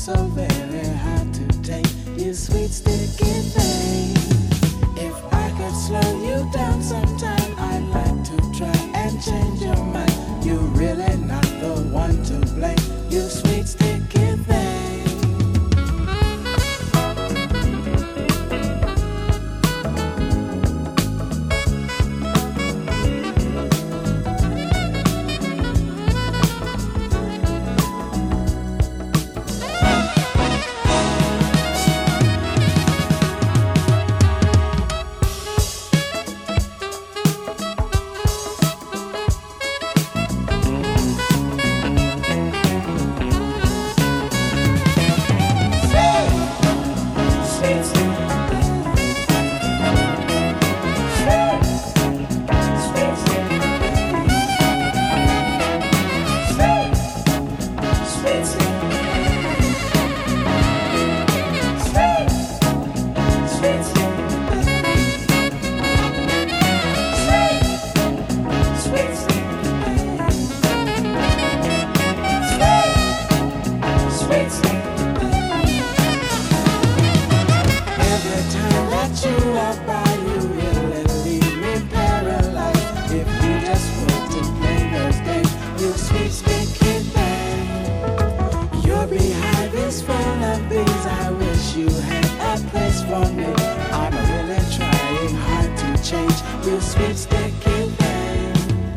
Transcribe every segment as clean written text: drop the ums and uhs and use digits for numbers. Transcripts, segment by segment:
so very hard to take. You sweet sticky thing. If I could slow you down sometime, I'd like to try and change your mind. You're really not the one to blame. You sweet sticky thing. You sweet sticky thing.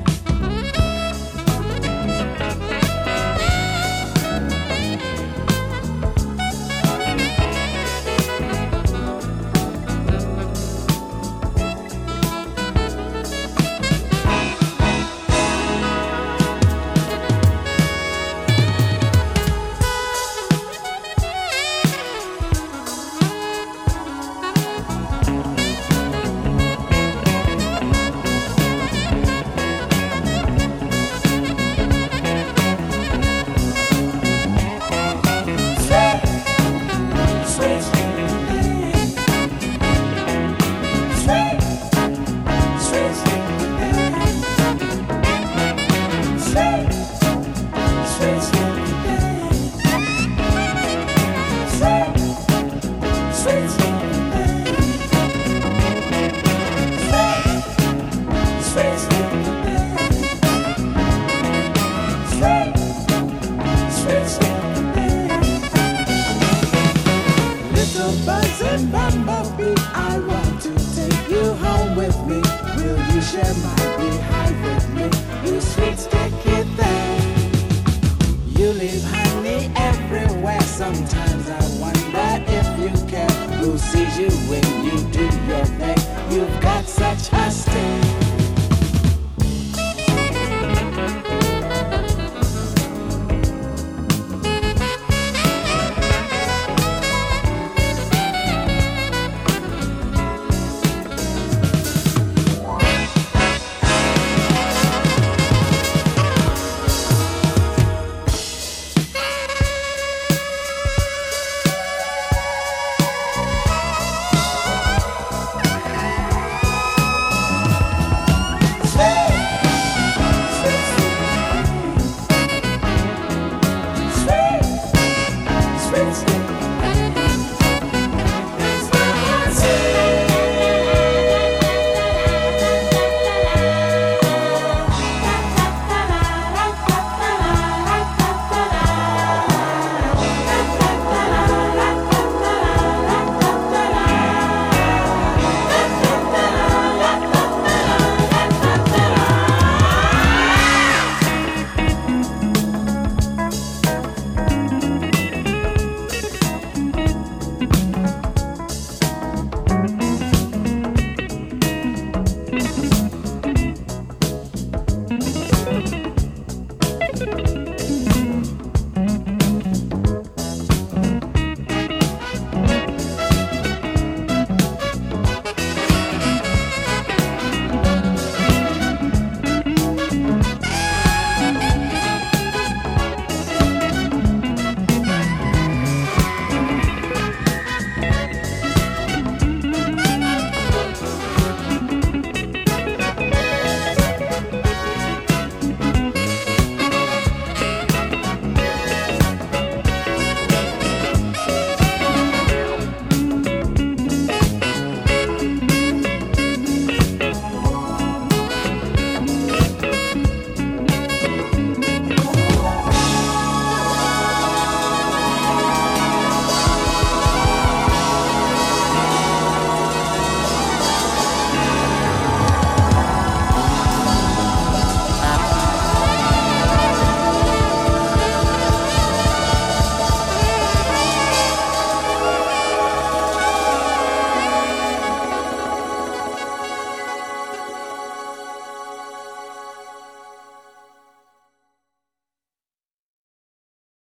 Buzzing bumblebee, I want to take you home with me. Will you share my beehive with me? You sweet sticky thing. You leave honey everywhere. Sometimes I wonder if you care. Who sees you when you do your thing? You've got such a sting. Sweet